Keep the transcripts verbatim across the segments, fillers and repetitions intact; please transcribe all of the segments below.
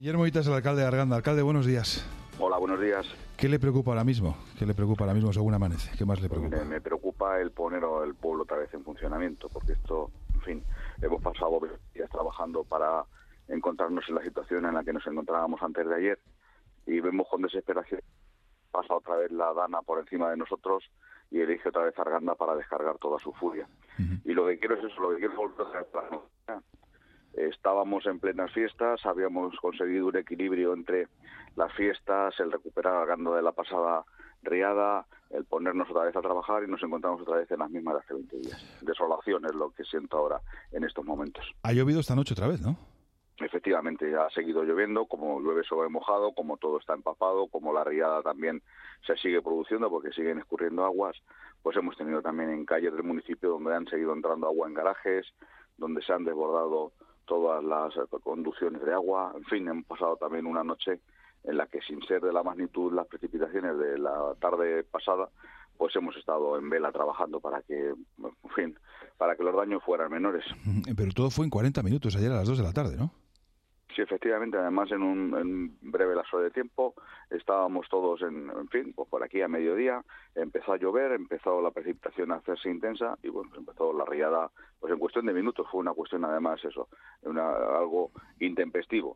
Guillermo Vitas, el alcalde de Arganda. Alcalde, buenos días. Hola, buenos días. ¿Qué le preocupa ahora mismo? ¿Qué le preocupa ahora mismo según amanece? ¿Qué más le preocupa? Me, me preocupa el poner el pueblo otra vez en funcionamiento, porque esto, en fin, hemos pasado días trabajando para encontrarnos en la situación en la que nos encontrábamos antes de ayer y vemos con desesperación pasa otra vez la Dana por encima de nosotros y elige otra vez Arganda para descargar toda su furia. Uh-huh. Y lo que quiero es eso, lo que quiero es volver a hacer. Estábamos en plenas fiestas, habíamos conseguido un equilibrio entre las fiestas, el recuperar Arganda de la pasada riada, el ponernos otra vez a trabajar y nos encontramos otra vez en las mismas de hace veinte días. Desolación es lo que siento ahora en estos momentos. Ha llovido esta noche otra vez, ¿no? Efectivamente, ha seguido lloviendo, como llueve sobre mojado, como todo está empapado, como la riada también se sigue produciendo porque siguen escurriendo aguas, pues hemos tenido también en calles del municipio donde han seguido entrando agua en garajes, donde se han desbordado todas las conducciones de agua. En fin, hemos pasado también una noche en la que, sin ser de la magnitud las precipitaciones de la tarde pasada, pues hemos estado en vela trabajando para que, en fin, para que los daños fueran menores. Pero todo fue en cuarenta minutos ayer a las dos de la tarde, ¿no? Sí, efectivamente, además en un en breve lapso de tiempo estábamos todos, en, en fin, pues por aquí a mediodía, empezó a llover, empezó la precipitación a hacerse intensa y bueno, empezó la riada, pues en cuestión de minutos, fue una cuestión además eso, una, algo intempestivo.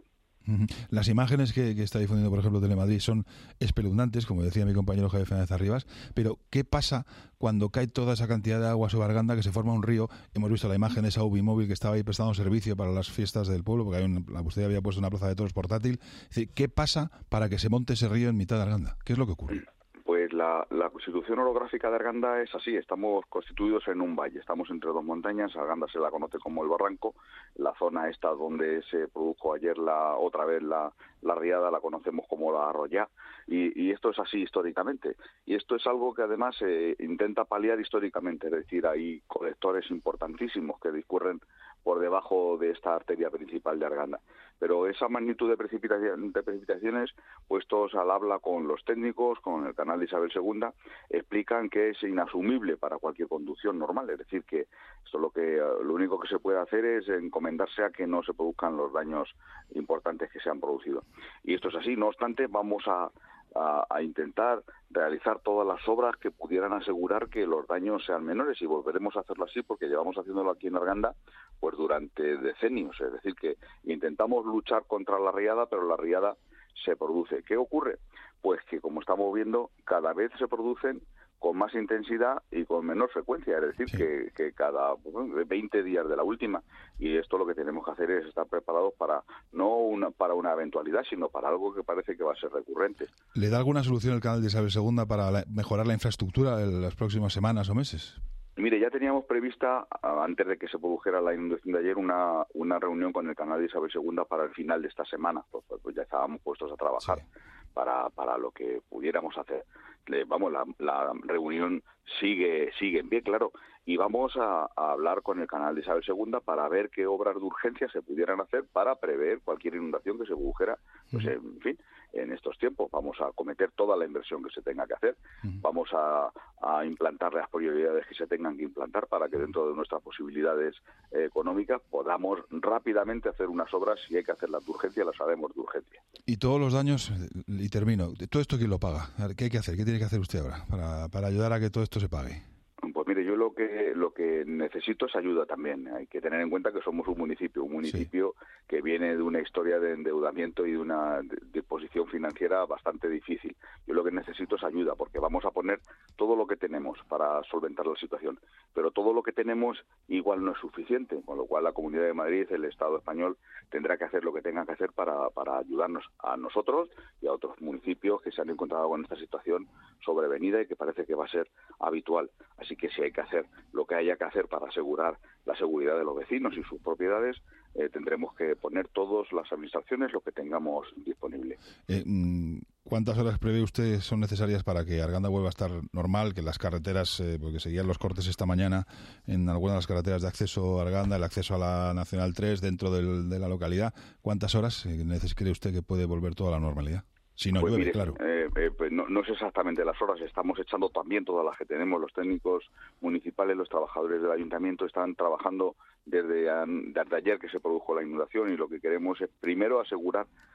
Las imágenes que, que está difundiendo, por ejemplo, Telemadrid son espeluznantes, como decía mi compañero Javier Fernández Arribas, pero ¿qué pasa cuando cae toda esa cantidad de agua sobre Arganda, que se forma un río? Hemos visto la imagen de esa Ubimóvil que estaba ahí prestando servicio para las fiestas del pueblo, porque hay un, la custodia había puesto una plaza de toros portátil. Es decir, ¿qué pasa para que se monte ese río en mitad de Arganda? ¿Qué es lo que ocurre? Pues la, la constitución orográfica de Arganda es así, estamos constituidos en un valle, estamos entre dos montañas, Arganda se la conoce como el Barranco, la zona esta donde se produjo ayer la otra vez la, la riada la conocemos como la Arroyá, y, y esto es así históricamente, y esto es algo que además se eh, intenta paliar históricamente, es decir, hay colectores importantísimos que discurren por debajo de esta arteria principal de Arganda. Pero esa magnitud de, precipitación, de precipitaciones, puestos al habla con los técnicos, con el canal de Isabel segunda, explican que es inasumible para cualquier conducción normal. Es decir, que esto lo que lo único que se puede hacer es encomendarse a que no se produzcan los daños importantes que se han producido. Y esto es así. No obstante, vamos a A, a intentar realizar todas las obras que pudieran asegurar que los daños sean menores y volveremos a hacerlo así porque llevamos haciéndolo aquí en Arganda pues durante decenios, es decir que intentamos luchar contra la riada, pero la riada se produce. ¿Qué ocurre? Pues que, como estamos viendo, cada vez se producen con más intensidad y con menor frecuencia, es decir, sí. que, que cada veinte días de la última, y esto lo que tenemos que hacer es estar preparados para no una, para una eventualidad, sino para algo que parece que va a ser recurrente. ¿Le da alguna solución el canal de Isabel segunda para la, mejorar la infraestructura en las próximas semanas o meses? Mire, ya teníamos prevista, antes de que se produjera la inundación de ayer, una, una reunión con el canal de Isabel segunda para el final de esta semana, pues, pues ya estábamos puestos a trabajar sí. para, para lo que pudiéramos hacer. Le, vamos, la, la reunión sigue sigue en pie, claro, y vamos a, a hablar con el canal de Isabel segunda para ver qué obras de urgencia se pudieran hacer para prever cualquier inundación que se produjera, pues en fin, en estos tiempos. Vamos a acometer toda la inversión que se tenga que hacer, uh-huh. vamos a, a implantar las prioridades que se tengan que implantar para que dentro de nuestras posibilidades eh, económicas podamos rápidamente hacer unas obras. Si hay que hacerlas de urgencia, las haremos de urgencia. Y todos los daños, y termino, ¿todo esto quién lo paga? ¿Qué hay que hacer? ¿Qué tiene que hacer usted ahora para, para ayudar a que todo esto se pague? Pues mire, yo lo que lo que necesito es ayuda también. Hay que tener en cuenta que somos un municipio, un municipio sí. que viene de una historia de endeudamiento y de una disposición financiera bastante difícil. Yo lo que necesito es ayuda, porque vamos a poner todo lo que tenemos para solventar la situación, pero todo lo que tenemos igual no es suficiente, con lo cual la Comunidad de Madrid, el Estado español, tendrá que hacer lo que tenga que hacer para, para ayudarnos a nosotros y a otros municipios que se han encontrado con esta situación sobrevenida y que parece que va a ser habitual. Así que si hay que hacer lo que haya que hacer para asegurar la seguridad de los vecinos y sus propiedades, eh, tendremos que poner todas las administraciones lo que tengamos disponible. Eh, ¿Cuántas horas prevé usted son necesarias para que Arganda vuelva a estar normal, que las carreteras, eh, porque seguían los cortes esta mañana en algunas de las carreteras de acceso a Arganda, el acceso a la Nacional tres dentro del, de la localidad? ¿Cuántas horas eh, cree usted que puede volver toda la normalidad? Si no pues llueve, mire, claro. Eh, eh, pues no, no sé exactamente las horas, estamos echando también todas las que tenemos. Los técnicos municipales, los trabajadores del ayuntamiento están trabajando desde, desde ayer que se produjo la inundación y lo que queremos es primero asegurar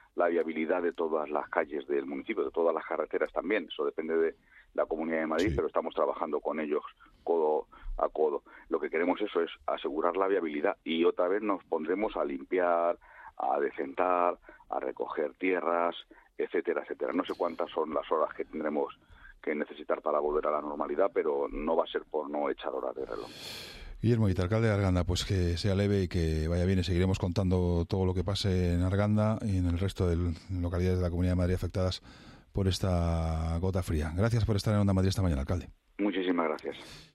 la viabilidad de todas las calles del municipio, de todas las carreteras también. Eso depende de la Comunidad de Madrid, sí, pero estamos trabajando con ellos codo a codo. Lo que queremos eso es asegurar la viabilidad y otra vez nos pondremos a limpiar, a decentar, a recoger tierras, etcétera, etcétera. No sé cuántas son las horas que tendremos que necesitar para volver a la normalidad, pero no va a ser por no echar horas de reloj. Guillermo Hita, alcalde de Arganda, pues que sea leve y que vaya bien, y seguiremos contando todo lo que pase en Arganda y en el resto de localidades de la Comunidad de Madrid afectadas por esta gota fría. Gracias por estar en Onda Madrid esta mañana, alcalde. Muchísimas gracias.